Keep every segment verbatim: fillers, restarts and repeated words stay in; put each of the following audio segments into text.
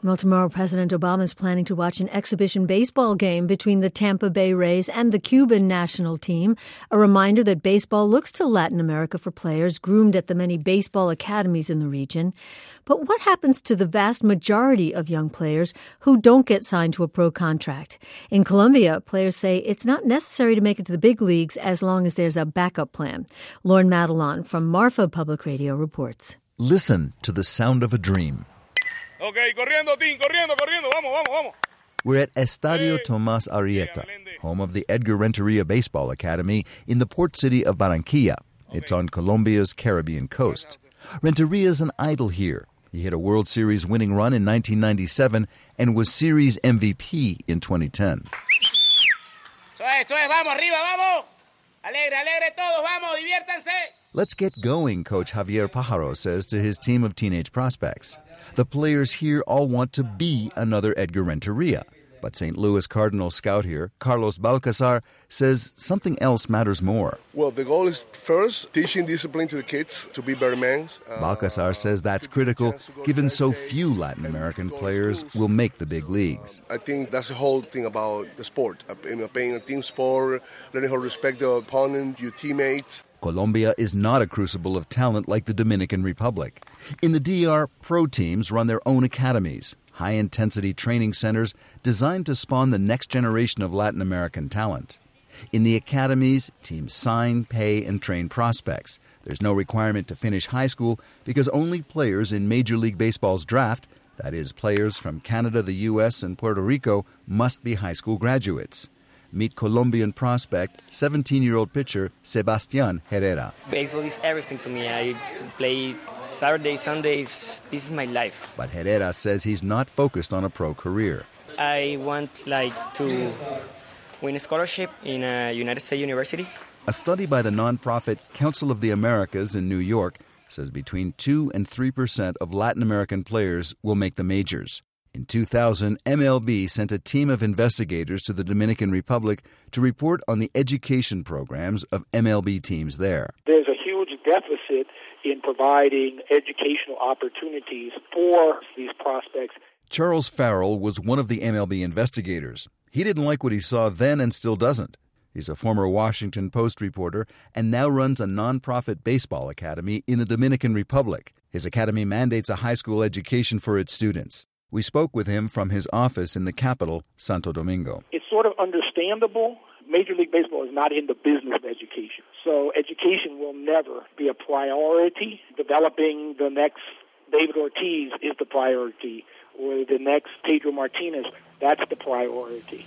Well, tomorrow President Obama is planning to watch an exhibition baseball game between the Tampa Bay Rays and the Cuban national team. A reminder that baseball looks to Latin America for players groomed at the many baseball academies in the region. But what happens to the vast majority of young players who don't get signed to a pro contract? In Colombia, players say it's not necessary to make it to the big leagues as long as there's a backup plan. Lauren Madelon from Marfa Public Radio reports. Listen to the sound of a dream. Okay, corriendo, team, corriendo, corriendo. Vamos, vamos, vamos. We're at Estadio Tomás Arrieta, home of the Edgar Renteria Baseball Academy in the port city of Barranquilla. It's on Colombia's Caribbean coast. Renteria's an idol here. He hit a World Series winning run in nineteen ninety-seven and was Series M V P in twenty ten. Eso es, eso es, vamos, arriba, vamos. Alegre, alegre todos, vamos, diviértanse. Let's get going, Coach Javier Pajaro says to his team of teenage prospects. The players here all want to be another Edgar Renteria. But Saint Louis Cardinal scout here, Carlos Balcazar, says something else matters more. Well, the goal is first teaching discipline to the kids to be better men. Uh, Balcazar says that's critical, given so few Latin American players will make the big leagues. I think that's the whole thing about the sport. You know, playing a team sport, learning how to respect the opponent, your teammates. Colombia is not a crucible of talent like the Dominican Republic. In the D R, pro teams run their own academies, high-intensity training centers designed to spawn the next generation of Latin American talent. In the academies, teams sign, pay, and train prospects. There's no requirement to finish high school because only players in Major League Baseball's draft, that is, players from Canada, the U S, and Puerto Rico, must be high school graduates. Meet Colombian prospect, seventeen-year-old pitcher Sebastián Herrera. Baseball is everything to me. I play Saturdays, Sundays. This is my life. But Herrera says he's not focused on a pro career. I want like to win a scholarship in a United States university. A study by the nonprofit Council of the Americas in New York says between two and three percent of Latin American players will make the majors. In two thousand, M L B sent a team of investigators to the Dominican Republic to report on the education programs of M L B teams there. There's a huge deficit in providing educational opportunities for these prospects. Charles Farrell was one of the M L B investigators. He didn't like what he saw then and still doesn't. He's a former Washington Post reporter and now runs a nonprofit baseball academy in the Dominican Republic. His academy mandates a high school education for its students. We spoke with him from his office in the capital, Santo Domingo. It's sort of understandable. Major League Baseball is not in the business of education. So education will never be a priority. Developing the next David Ortiz is the priority, or the next Pedro Martinez, that's the priority.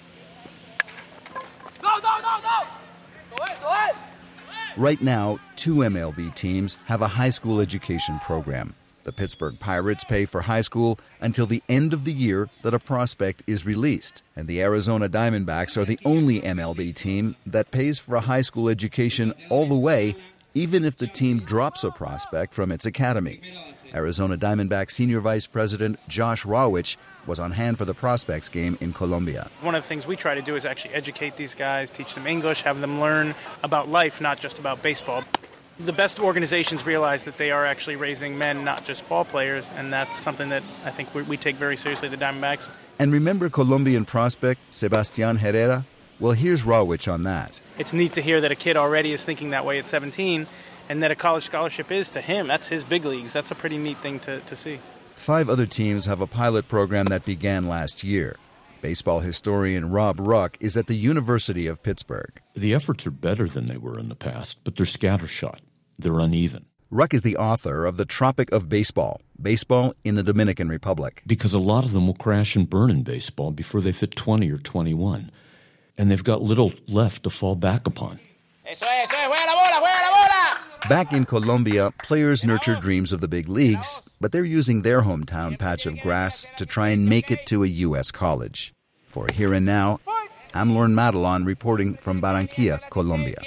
Go, go, go, go! Go ahead, go ahead! Right now, two M L B teams have a high school education program. The Pittsburgh Pirates pay for high school until the end of the year that a prospect is released. And the Arizona Diamondbacks are the only M L B team that pays for a high school education all the way, even if the team drops a prospect from its academy. Arizona Diamondbacks Senior Vice President Josh Rawich was on hand for the prospects game in Colombia. One of the things we try to do is actually educate these guys, teach them English, have them learn about life, not just about baseball. The best organizations realize that they are actually raising men, not just ball players, and that's something that I think we, we take very seriously, the Diamondbacks. And remember Colombian prospect Sebastián Herrera? Well, here's Rawich on that. It's neat to hear that a kid already is thinking that way at seventeen, and that a college scholarship is to him. That's his big leagues. That's a pretty neat thing to, to see. Five other teams have a pilot program that began last year. Baseball historian Rob Ruck is at the University of Pittsburgh. The efforts are better than they were in the past, but they're scattershot. They're uneven. Ruck is the author of The Tropic of Baseball, Baseball in the Dominican Republic. Because a lot of them will crash and burn in baseball before they fit twenty or twenty-one. And they've got little left to fall back upon. Eso es, eso es. Juega la bola, juega la bola! Back in Colombia, players nurture dreams of the big leagues, but they're using their hometown patch of grass to try and make it to a U S college. For Here and Now, I'm Lauren Madelon reporting from Barranquilla, Colombia.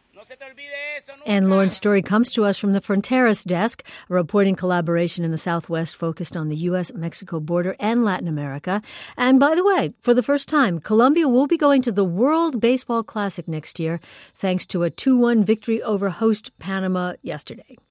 And Lauren's story comes to us from the Fronteras Desk, a reporting collaboration in the Southwest focused on the U S Mexico border and Latin America. And by the way, for the first time, Colombia will be going to the World Baseball Classic next year, thanks to a two one victory over host Panama yesterday.